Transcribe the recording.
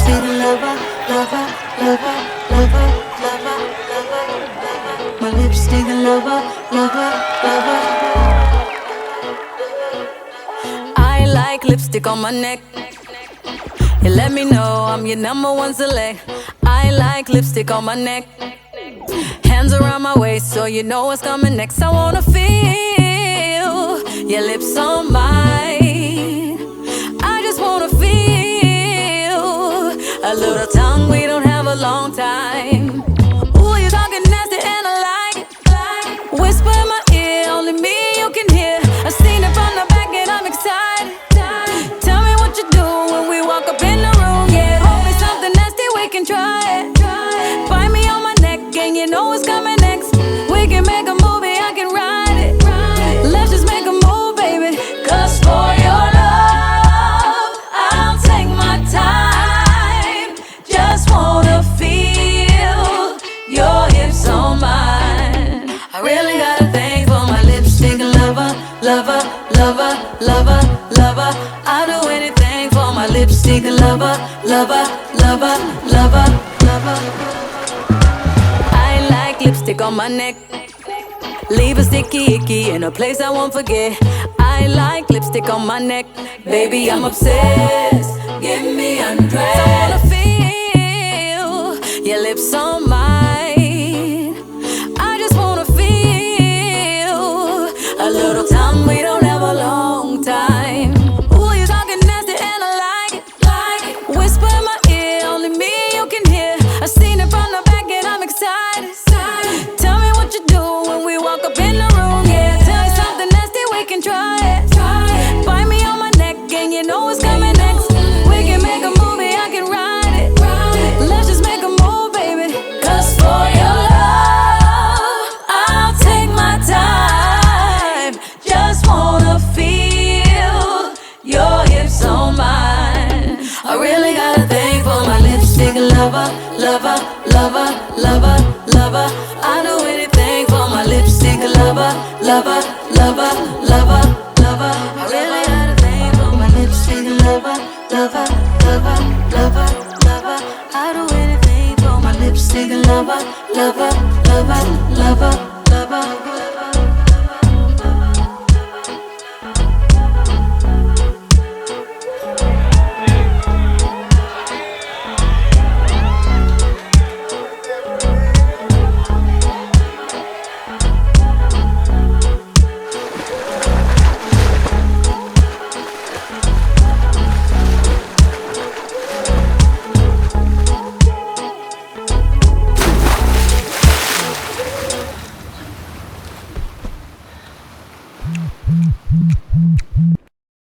lipstick lover, lover, lover, lover, lover, lover, lover. My lipstick lover, lover, lover. I like lipstick on my neck. You let me know I'm your number one select. I like lipstick on my neck. Hands around my waist so you know what's coming next. I wanna feel your lips on mine. I just wanna feel a little tongue, we don't have a long time. Ooh, you talking nasty and I like it. Whisper in my ear, only me you can hear. I've seen it from the back and I'm excited. Tell me what you do when we walk up in the room. Yeah, hold me something nasty, we can try it. Bite me on my neck and you know what's coming next. We can make a movie, I can write it. Let's just make a move, baby. Cause for your love, I'll take my time. Just wanna feel your hips on mine. I really got a thing for my lipstick lover, lover, lover, lover, lover. I'll do anything for my lipstick lover, lover, lover, lover, lover. I like lipstick on my neck. Leave a sticky icky in a place I won't forget. I like lipstick on my neck. Baby, I'm obsessed. Get me undressed. I wanna feel your lips on mine. I just wanna feel a little time, we don't have a long time. Ooh, you talking nasty and I like it. Whisper in my ear, only me you can hear. I've seen it from the back and I'm excited. Tell me what you do when we walk up in the room. Yeah, tell me something nasty, we can try it. Bite me on my neck and you know what's coming next. We can make a movie, I can write it. Let's just make a move, baby. Cause for your love, I'll take my time. Just wanna feel your hips on mine. I really got a thing for my lipstick lover, lover, lover, lover, lover. I do anything for my lipstick lover, lover, lover, lover, lover. I really got a thing for my lipstick lover, lover, lover, lover, lover. I do anything for my lipstick lover, lover, lover, lover.